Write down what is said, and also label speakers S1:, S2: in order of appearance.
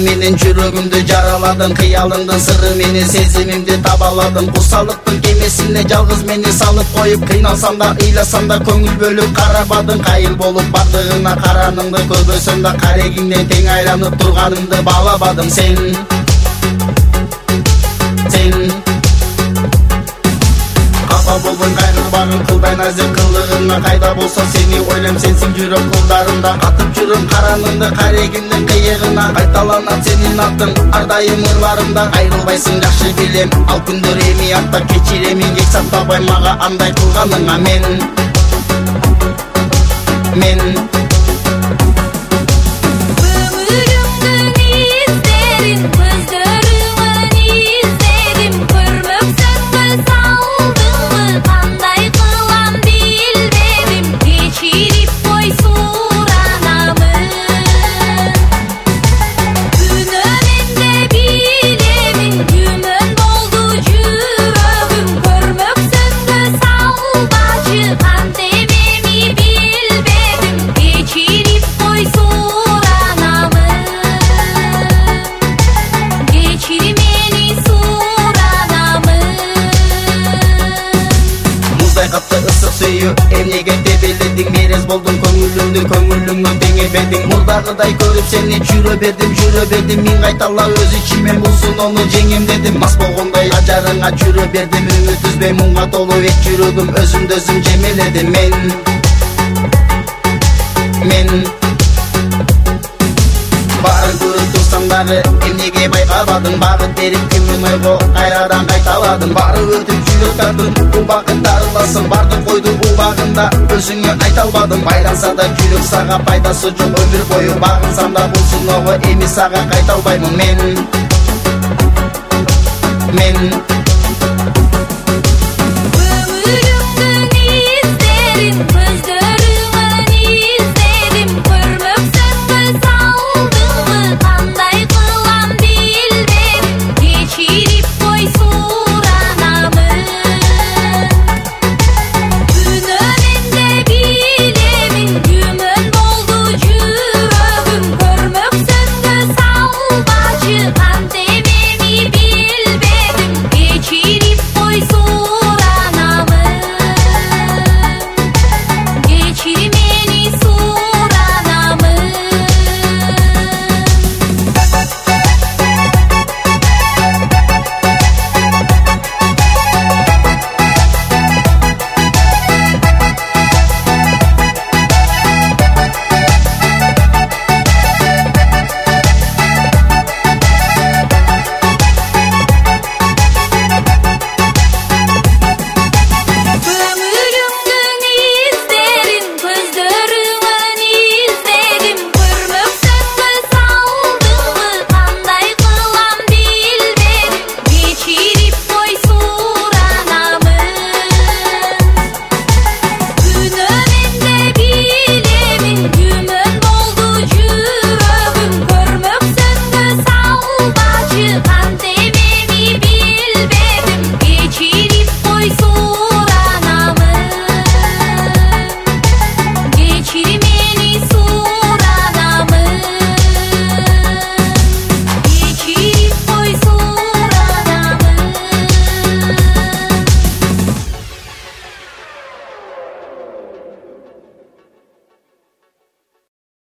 S1: менен жүрөгүмдү жараладым, кыялымдын сыры менен сезимимди табаладым. Курсалыктын кемесине жалгыз мени салып коюп, кыйналсам да ыйласам да көңүл бөлүп карабадың. Кайыл болуп бардыгына караныңды көрбөсөм да, карегиңден тең айланып турганымды баалабадым. Сен капа болдуң, кайрылбагын кылдай назик кылыгыңа. Кайда болсо сени ойлойм, сенсиң жүрөк кулдарымда. Атып жүрөм караныңды карегиңдин кыйыгына. Кайталанат сенин аттың ар дайым ырларымда. Айрылбайсың жакшы билем, ал күндөр эми артта. Кечиремин кеч сактабай мага андай кылганыңа. Мен эмнеге тебеледиң, мерез болдуң көңүлүмдү, көңүлүңө теңебедиң. Мурдагыдай көрүп сени жүрө бердим, миң кайтала өз ичимен бул сыноону жеңем дедим. Мас болгондой ажарыңа жүрө бердим, үмүт үзбөй муңга толуу эч жүрөгүм өзүмдү өзүм жемеледим. Мен баарын көрүп турсам дагы эмнеге байкабадың, багыт берип күмүн ойго кайрадан кайталадың. Баары өтүп жүрөк тартып убакытта ыласың, бардым койдум убагында өзүңө айта албадым. Байланса да жүрөк сага пайдасы жок, өмүр бою багынсам да бул сыноого эми сага кайта албаймын. Мен